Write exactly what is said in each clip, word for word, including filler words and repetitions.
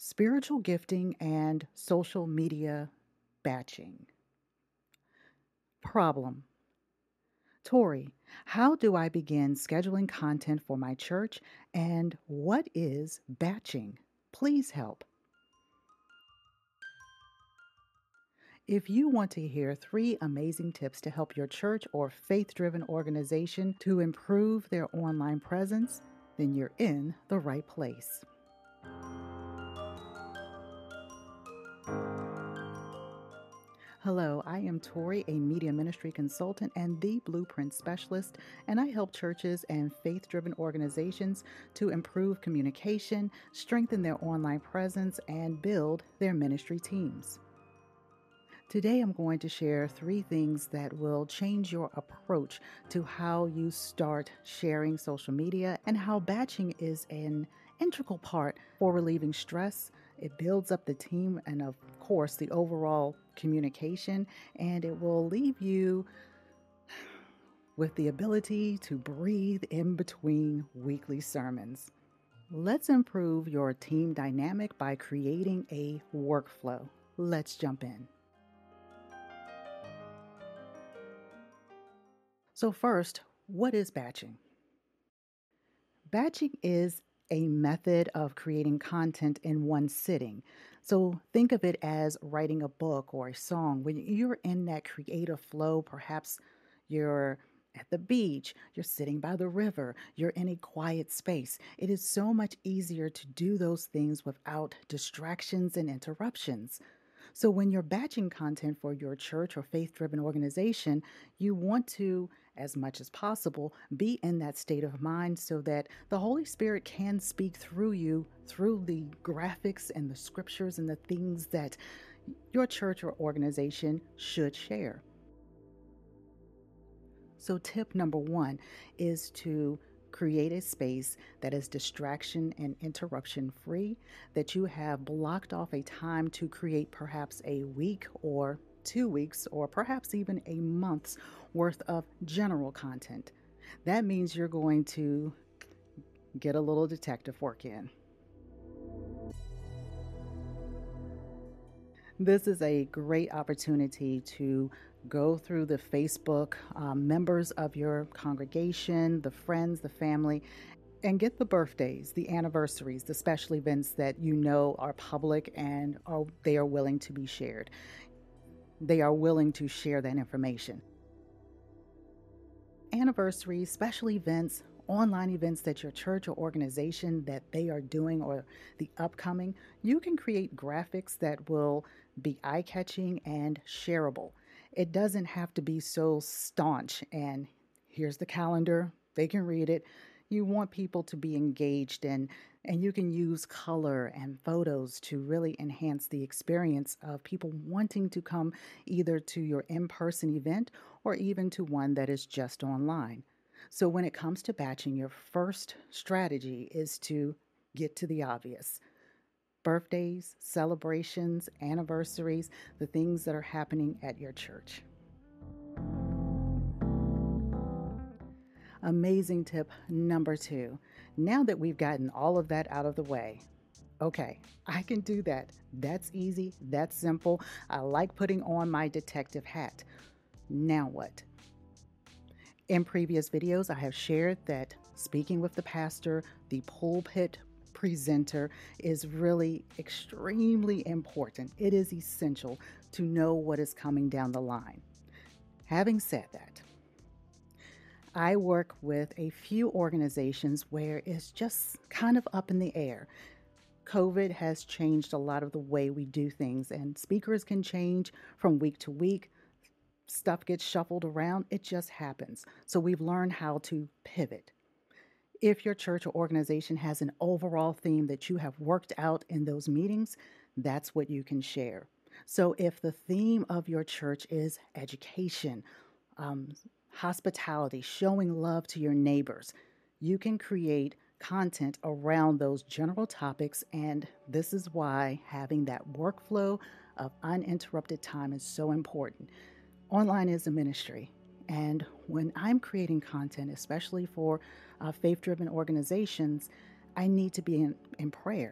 Spiritual gifting and social media batching. Problem. Tori, how do I begin scheduling content for my church and what is batching? Please help. If you want to hear three amazing tips to help your church or faith driven organization to improve their online presence, then you're in the right place. Hello, I am Tori, a media ministry consultant and the blueprint specialist, and I help churches and faith driven organizations to improve communication, strengthen their online presence, and build their ministry teams. Today, I'm going to share three things that will change your approach to how you start sharing social media and how batching is an integral part for relieving stress. It builds up the team and, of course, the overall communication, and it will leave you with the ability to breathe in between weekly sermons. Let's improve your team dynamic by creating a workflow. Let's jump in. So first, what is batching? Batching is a method of creating content in one sitting. So think of it as writing a book or a song. When you're in that creative flow, perhaps you're at the beach, you're sitting by the river, you're in a quiet space. It is so much easier to do those things without distractions and interruptions. So when you're batching content for your church or faith-driven organization, you want to, as much as possible, be in that state of mind so that the Holy Spirit can speak through you, through the graphics and the scriptures and the things that your church or organization should share. So tip number one is to create a space that is distraction and interruption free, that you have blocked off a time to create perhaps a week or two weeks or perhaps even a month's worth of general content. That means you're going to get a little detective work in. This is a great opportunity to go through the Facebook um, members of your congregation, the friends, the family, and get the birthdays, the anniversaries, the special events that you know are public and are, they are willing to be shared. They are willing to share that information. Anniversaries, special events, online events that your church or organization that they are doing or the upcoming, you can create graphics that will be eye-catching and shareable. It doesn't have to be so staunch and here's the calendar, they can read it. You want people to be engaged and and you can use color and photos to really enhance the experience of people wanting to come either to your in-person event or even to one that is just online. So when it comes to batching, your first strategy is to get to the obvious. Birthdays, celebrations, anniversaries, the things that are happening at your church. Amazing tip number two. Now that we've gotten all of that out of the way, okay, I can do that. That's easy. That's simple. I like putting on my detective hat. Now what? In previous videos, I have shared that speaking with the pastor, the pulpit presenter, is really extremely important. It is essential to know what is coming down the line. Having said that, I work with a few organizations where it's just kind of up in the air. COVID has changed a lot of the way we do things, and speakers can change from week to week. Stuff gets shuffled around. It just happens. So we've learned how to pivot. If your church or organization has an overall theme that you have worked out in those meetings, that's what you can share. So if the theme of your church is education, um, hospitality, showing love to your neighbors, you can create content around those general topics. And this is why having that workflow of uninterrupted time is so important. Online is a ministry, and when I'm creating content, especially for uh, faith-driven organizations, I need to be in, in prayer.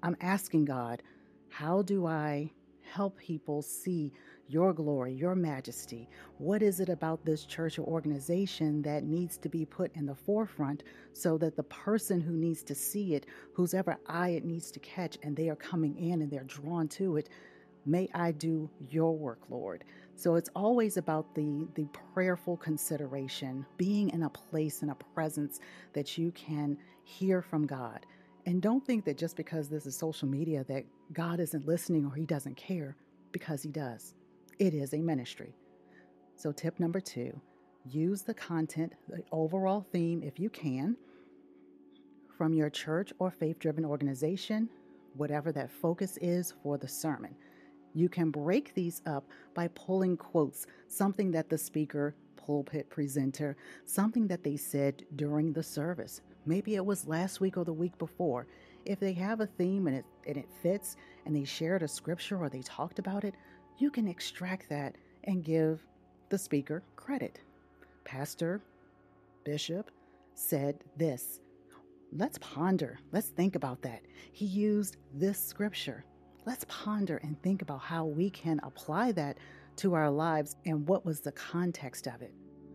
I'm asking God, how do I help people see your glory, your majesty? What is it about this church or organization that needs to be put in the forefront so that the person who needs to see it, whose ever eye it needs to catch, and they are coming in and they're drawn to it, may I do your work, Lord. So it's always about the, the prayerful consideration, being in a place, in a presence that you can hear from God. And don't think that just because this is social media that God isn't listening or he doesn't care, because he does. It is a ministry. So tip number two, use the content, the overall theme, if you can, from your church or faith-driven organization, whatever that focus is for the sermon. You can break these up by pulling quotes, something that the speaker, pulpit presenter, something that they said during the service. Maybe it was last week or the week before. If they have a theme and it, and it fits and they shared a scripture or they talked about it, you can extract that and give the speaker credit. Pastor, bishop said this. Let's ponder. Let's think about that. He used this scripture. Let's ponder and think about how we can apply that to our lives and what was the context of it.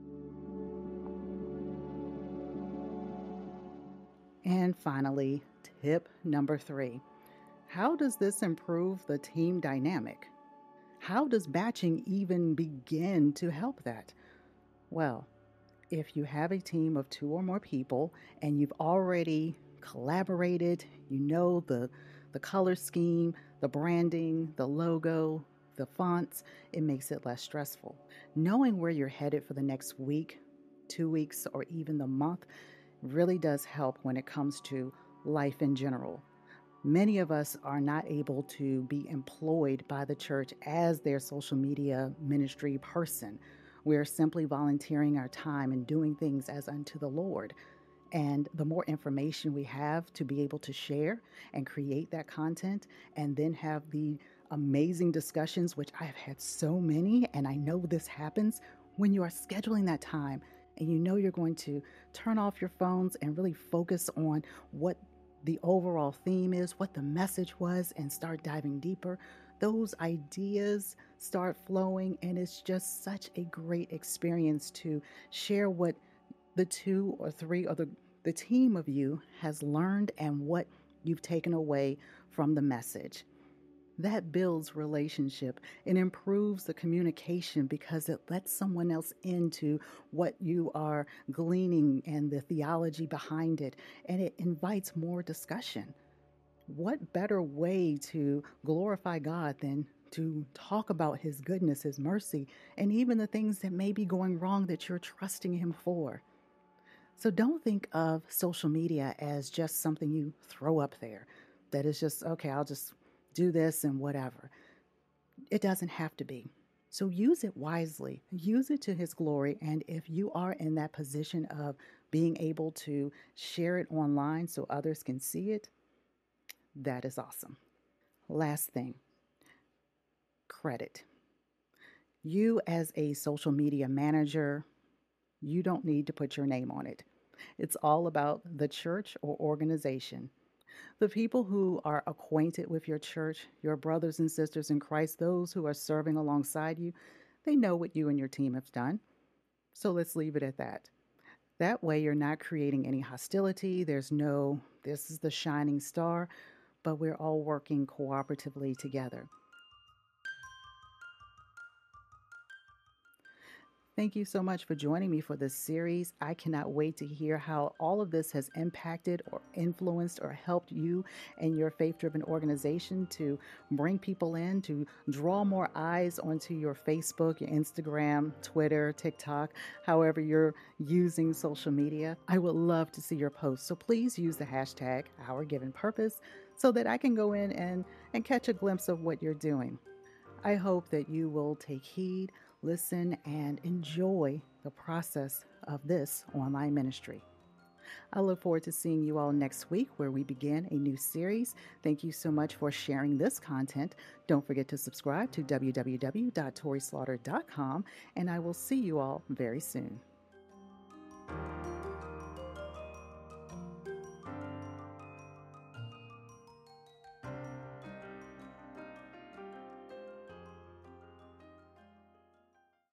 And finally, tip number three. How does this improve the team dynamic? How does batching even begin to help that? Well, if you have a team of two or more people and you've already collaborated, you know the, the color scheme, the branding, the logo, the fonts, it makes it less stressful. Knowing where you're headed for the next week, two weeks, or even the month really does help when it comes to life in general. Many of us are not able to be employed by the church as their social media ministry person. We're simply volunteering our time and doing things as unto the Lord. And the more information we have to be able to share and create that content and then have the amazing discussions, which I've had so many, and I know this happens when you are scheduling that time and you know you're going to turn off your phones and really focus on what the overall theme is, what the message was, and start diving deeper. Those ideas start flowing, and it's just such a great experience to share what the two or three or the, the team of you has learned and what you've taken away from the message. That builds relationship and improves the communication because it lets someone else into what you are gleaning and the theology behind it, and it invites more discussion. What better way to glorify God than to talk about his goodness, his mercy, and even the things that may be going wrong that you're trusting him for? So don't think of social media as just something you throw up there, that is just, okay, I'll just do this and whatever. It doesn't have to be. So use it wisely, use it to his glory. And if you are in that position of being able to share it online so others can see it, that is awesome. Last thing, credit. You as a social media manager, you don't need to put your name on it. It's all about the church or organization. The people who are acquainted with your church, your brothers and sisters in Christ, those who are serving alongside you, they know what you and your team have done. So let's leave it at that. That way you're not creating any hostility. There's no, this is the shining star, but we're all working cooperatively together. Thank you so much for joining me for this series. I cannot wait to hear how all of this has impacted or influenced or helped you and your faith-driven organization to bring people in, to draw more eyes onto your Facebook, your Instagram, Twitter, TikTok, however you're using social media. I would love to see your posts. So please use the hashtag Our Given Purpose so that I can go in and, and catch a glimpse of what you're doing. I hope that you will take heed, listen, and enjoy the process of this online ministry. I look forward to seeing you all next week where we begin a new series. Thank you so much for sharing this content. Don't forget to subscribe to w w w dot tori slaughter dot com, and I will see you all very soon.